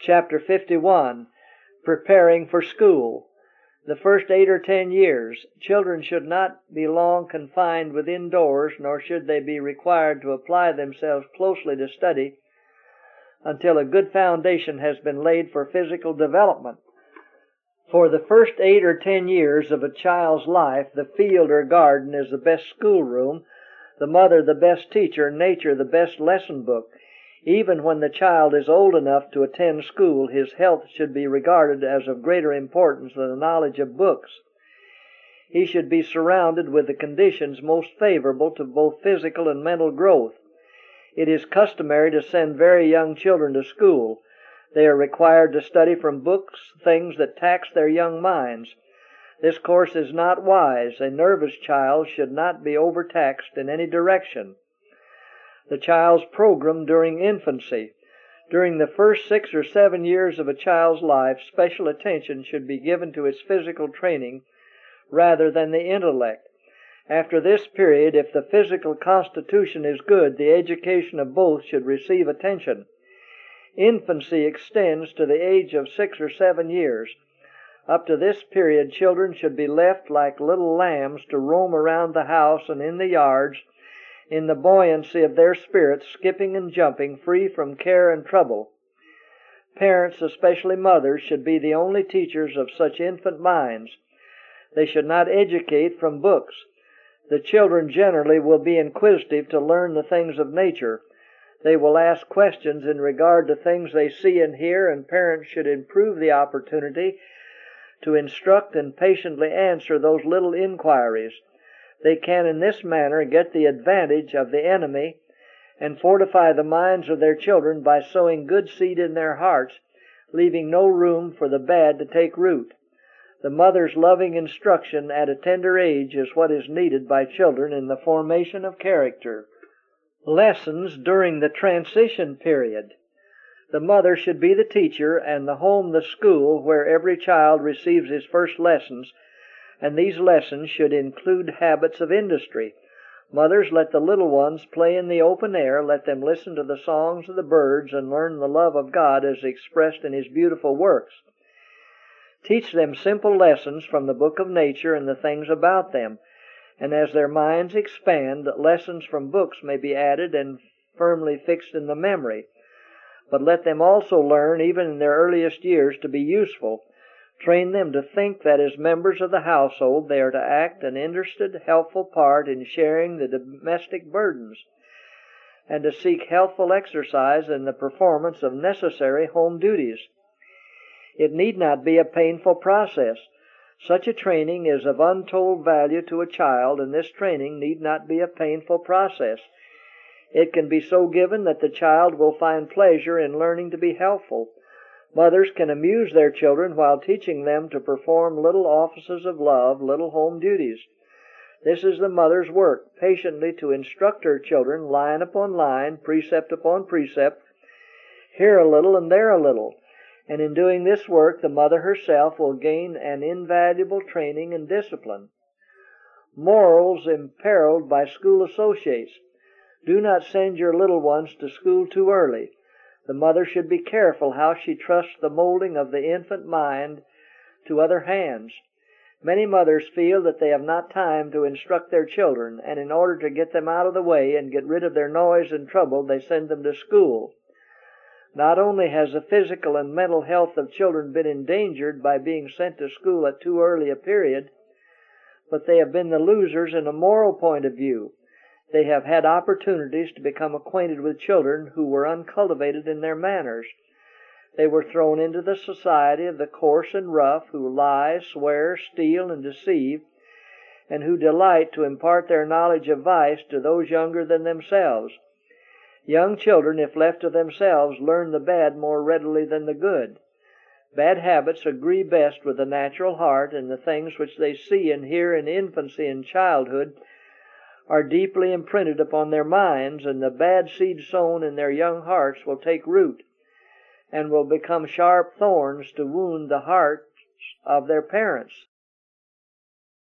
Chapter 51, Preparing for School. The first 8 or 10 years, children should not be long confined within doors, nor should they be required to apply themselves closely to study until a good foundation has been laid for physical development. For the first 8 or 10 years of a child's life, the field or garden is the best schoolroom, the mother the best teacher, nature the best lesson book. Even when the child is old enough to attend school, his health should be regarded as of greater importance than the knowledge of books. He should be surrounded with the conditions most favorable to both physical and mental growth. It is customary to send very young children to school. They are required to study from books things that tax their young minds. This course is not wise. A nervous child should not be overtaxed in any direction. The child's program during infancy. During the first 6 or 7 years of a child's life, special attention should be given to its physical training rather than the intellect. After this period, if the physical constitution is good, the education of both should receive attention. Infancy extends to the age of 6 or 7 years. Up to this period, children should be left like little lambs to roam around the house and in the yards, in the buoyancy of their spirits, skipping and jumping, free from care and trouble. Parents, especially mothers, should be the only teachers of such infant minds. They should not educate from books. The children generally will be inquisitive to learn the things of nature. They will ask questions in regard to things they see and hear, and parents should improve the opportunity to instruct and patiently answer those little inquiries. They can in this manner get the advantage of the enemy and fortify the minds of their children by sowing good seed in their hearts, leaving no room for the bad to take root. The mother's loving instruction at a tender age is what is needed by children in the formation of character. Lessons during the transition period. The mother should be the teacher and the home the school where every child receives his first lessons, and these lessons should include habits of industry. Mothers, let the little ones play in the open air. Let them listen to the songs of the birds and learn the love of God as expressed in His beautiful works. Teach them simple lessons from the book of nature and the things about them, and as their minds expand, lessons from books may be added and firmly fixed in the memory. But let them also learn, even in their earliest years, to be useful. Train them to think that as members of the household they are to act an interested, helpful part in sharing the domestic burdens, and to seek healthful exercise in the performance of necessary home duties. It need not be a painful process. Such a training is of untold value to a child, and this training need not be a painful process. It can be so given that the child will find pleasure in learning to be helpful. Mothers can amuse their children while teaching them to perform little offices of love, little home duties. This is the mother's work, patiently to instruct her children, line upon line, precept upon precept, here a little and there a little. And in doing this work, the mother herself will gain an invaluable training and discipline. Morals imperiled by school associates. Do not send your little ones to school too early. The mother should be careful how she trusts the molding of the infant mind to other hands. Many mothers feel that they have not time to instruct their children, and in order to get them out of the way and get rid of their noise and trouble, they send them to school. Not only has the physical and mental health of children been endangered by being sent to school at too early a period, but they have been the losers in a moral point of view. They have had opportunities to become acquainted with children who were uncultivated in their manners. They were thrown into the society of the coarse and rough, who lie, swear, steal, and deceive, and who delight to impart their knowledge of vice to those younger than themselves. Young children, if left to themselves, learn the bad more readily than the good. Bad habits agree best with the natural heart, and the things which they see and hear in infancy and childhood are deeply imprinted upon their minds, and the bad seed sown in their young hearts will take root and will become sharp thorns to wound the hearts of their parents.